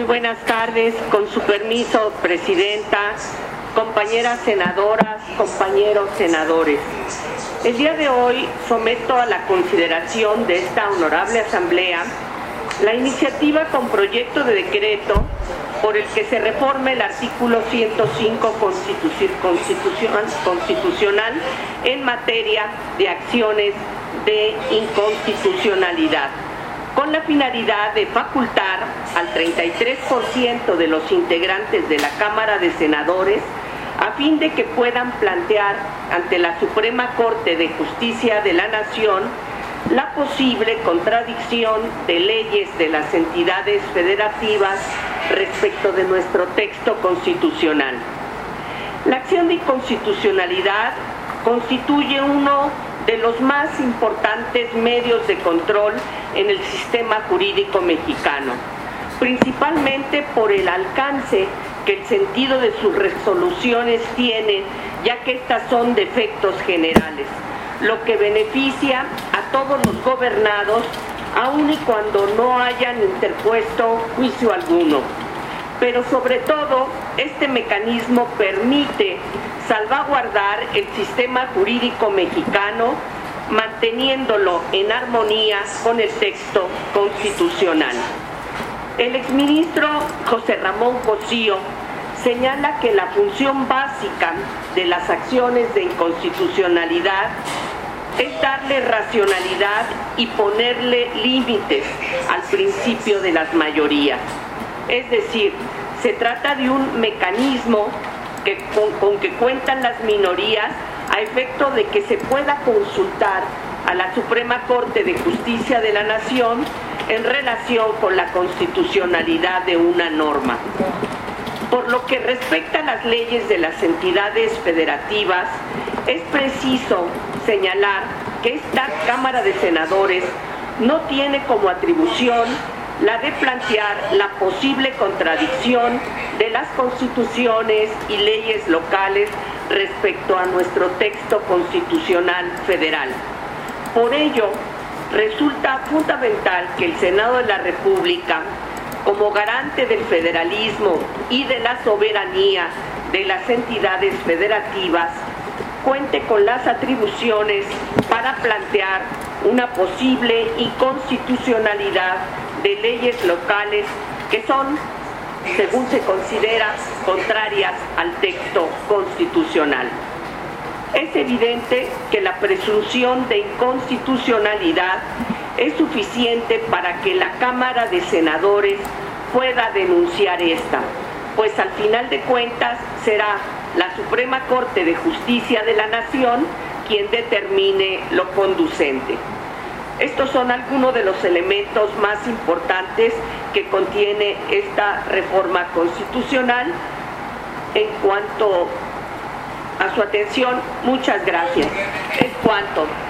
buenas tardes. Con su permiso, Presidenta, compañeras senadoras, compañeros senadores. El día de hoy someto a la consideración de esta honorable Asamblea la iniciativa con proyecto de decreto por el que se reforme el artículo 105 constitucional en materia de acciones de inconstitucionalidad, con la finalidad de facultar al 33% de los integrantes de la Cámara de Senadores a fin de que puedan plantear ante la Suprema Corte de Justicia de la Nación la posible contradicción de leyes de las entidades federativas respecto de nuestro texto constitucional. La acción de inconstitucionalidad constituye uno de los más importantes medios de control en el sistema jurídico mexicano, principalmente por el alcance que el sentido de sus resoluciones tiene, ya que estas son de efectos generales, lo que beneficia a todos los gobernados, aun y cuando no hayan interpuesto juicio alguno. Pero sobre todo, este mecanismo permite salvaguardar el sistema jurídico mexicano, manteniéndolo en armonía con el texto constitucional. El exministro José Ramón Cosío señala que la función básica de las acciones de inconstitucionalidad es darle racionalidad y ponerle límites al principio de las mayorías. Es decir, se trata de un mecanismo con que cuentan las minorías a efecto de que se pueda consultar a la Suprema Corte de Justicia de la Nación en relación con la constitucionalidad de una norma. Por lo que respecta a las leyes de las entidades federativas, es preciso señalar que esta Cámara de Senadores no tiene como atribución la de plantear la posible contradicción de las constituciones y leyes locales respecto a nuestro texto constitucional federal. Por ello, resulta fundamental que el Senado de la República, como garante del federalismo y de la soberanía de las entidades federativas, cuente con las atribuciones para plantear una posible inconstitucionalidad de leyes locales que son, según se considera, contrarias al texto constitucional. Es evidente que la presunción de inconstitucionalidad es suficiente para que la Cámara de Senadores pueda denunciar esta, pues al final de cuentas será la Suprema Corte de Justicia de la Nación quien determine lo conducente. Estos son algunos de los elementos más importantes que contiene esta reforma constitucional. En cuanto a su atención, muchas gracias. Es cuanto.